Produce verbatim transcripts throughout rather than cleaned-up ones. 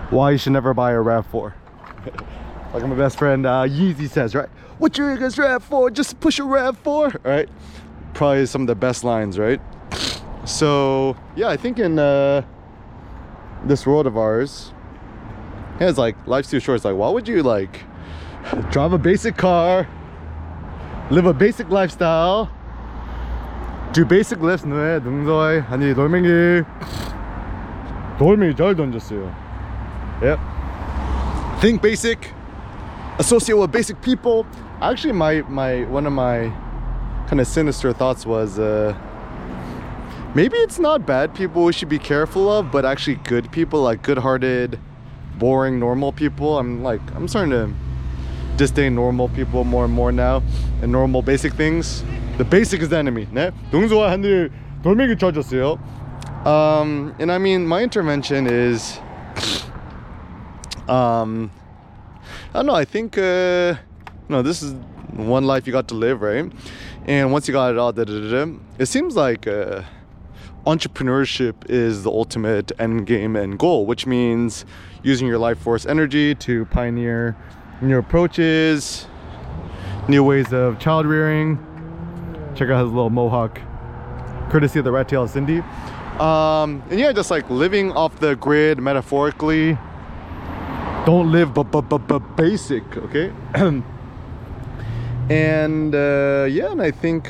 why you should never buy a RAV four. Like my best friend uh, Yeezy says, right? What you guys RAV four? Just push a RAV four, right? Probably some of the best lines, right? So yeah, I think in uh, this world of ours, yeah, it's like life's too short. It's like, why would you like drive a basic car, live a basic lifestyle, do basic lifts? 네, 능서이 아니 돌멩이 돌멩이 잘 던졌어요. Yep. Think basic, associate with basic people. Actually, my my one of my kind of sinister thoughts was uh, maybe it's not bad people we should be careful of, but actually good people, like good-hearted, boring, normal people. I'm like I'm starting to disdain normal people more and more now, and normal basic things. The basic is the enemy. 네, 동서와 하늘 돌멩이 쳐줬어요. Um, and I mean, my intervention is. Um, I don't know, I think, uh, no, this is one life you got to live, right? And once you got it all, da, da, da, da, it seems like uh, entrepreneurship is the ultimate end game and goal, which means using your life force energy to pioneer new approaches, new ways of child rearing. Check out his little mohawk, courtesy of the rat tail Cindy. Um, and yeah, just like living off the grid metaphorically. Don't live but but but but basic, okay? And uh, yeah, and I think,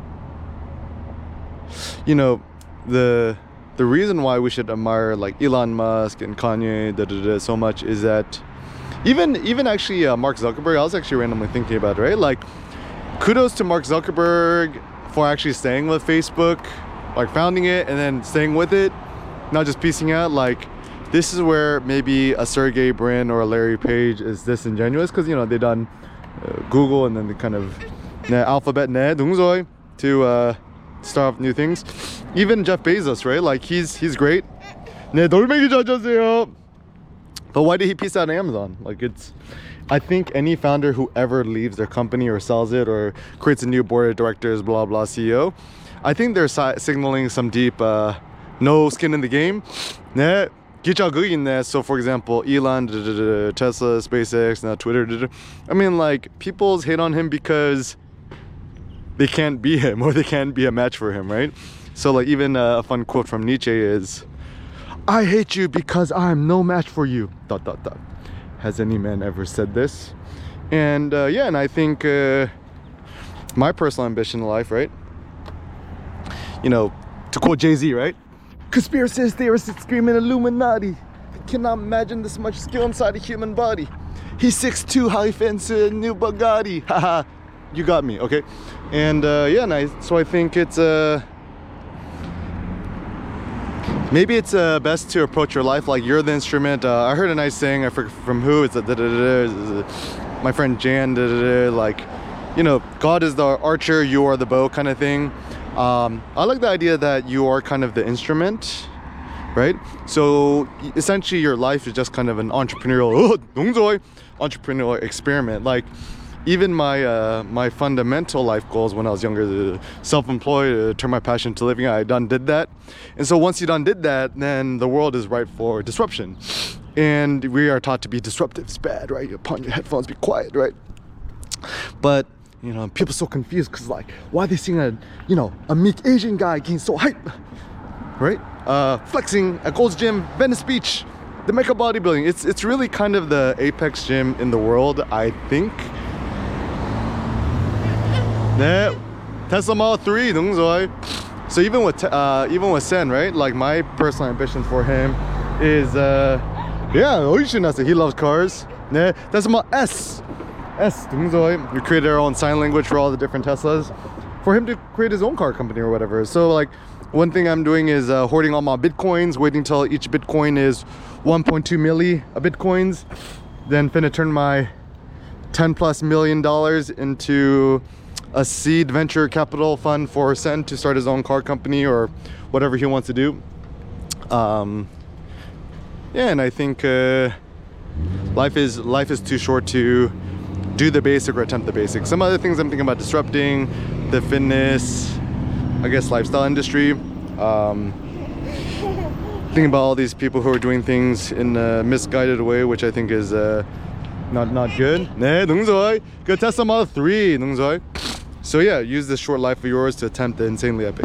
you know, the the reason why we should admire like Elon Musk and Kanye da, da, da, so much is that even even actually uh, Mark Zuckerberg, I was actually randomly thinking about it, right? Like, kudos to Mark Zuckerberg for actually staying with Facebook, like founding it and then staying with it, not just piecing out. Like, this is where maybe a Sergey Brin or a Larry Page is disingenuous, because you know they've done uh, Google and then they kind of uh, Alphabet 네, 동서이, to uh, start off new things. Even Jeff Bezos, right? Like he's he's great. 네, 돌멩이 져주세요. But why did he piece out Amazon? Like it's, I think any founder who ever leaves their company or sells it or creates a new board of directors, blah blah C E O, I think they're si signaling some deep uh, no skin in the game. 네. So for example, Elon, Tesla, SpaceX, now Twitter. I mean, like, people hate on him because they can't be him or they can't be a match for him, right? So like even uh, a fun quote from Nietzsche is, I hate you because I'm no match for you, dot dot dot. Has any man ever said this? And uh, yeah, and I think uh, my personal ambition in life, right? You know, to quote Jay-Z, right? Conspiracy theorists screaming Illuminati. I cannot imagine this much skill inside a human body. He's six two, how he fits a new Bugatti. Haha, you got me, okay? And uh, yeah, and I, so I think it's uh, maybe it's uh, best to approach your life like you're the instrument. Uh, I heard a nice saying, I forget from who, it's a da, da, da, da, my friend Jan, da, da, da, like, you know, God is the archer, you are the bow kind of thing. Um, I like the idea that you are kind of the instrument, right? So essentially your life is just kind of an entrepreneurial entrepreneurial experiment. Like even my uh, my fundamental life goals when I was younger, self-employed, uh, turn my passion to living, I done did that. And so once you done did that, then the world is ripe for disruption. And we are taught to be disruptive. It's bad, right? You put on your headphones, be quiet, right? But you know, people are so confused because like, why are they seeing a, you know, a meek Asian guy getting so hype, right? Uh, flexing at Gold's Gym, Venice Beach, the Mecca bodybuilding. It's it's really kind of the apex gym in the world, I think. 네, Tesla Model three, 동서이. So even with uh, even with Sen, right? Like my personal ambition for him is, uh, yeah, he loves cars. 네, Tesla Model S. S, we created our own sign language for all the different Teslas for him to create his own car company or whatever. So like one thing I'm doing is uh, hoarding all my Bitcoins, waiting till each Bitcoin is one point two milli a Bitcoins, then finna turn my ten plus million dollars into a seed venture capital fund for Sen to start his own car company or whatever he wants to do. Um, yeah, and I think uh, life is life is too short to do the basic or attempt the basic. Some other things I'm thinking about disrupting, the fitness, I guess lifestyle industry. Um, Think about all these people who are doing things in a misguided way, which I think is uh, not not good. 네, 능소이. Good Tesla Model three, 능소이. So yeah, use this short life of yours to attempt the insanely epic.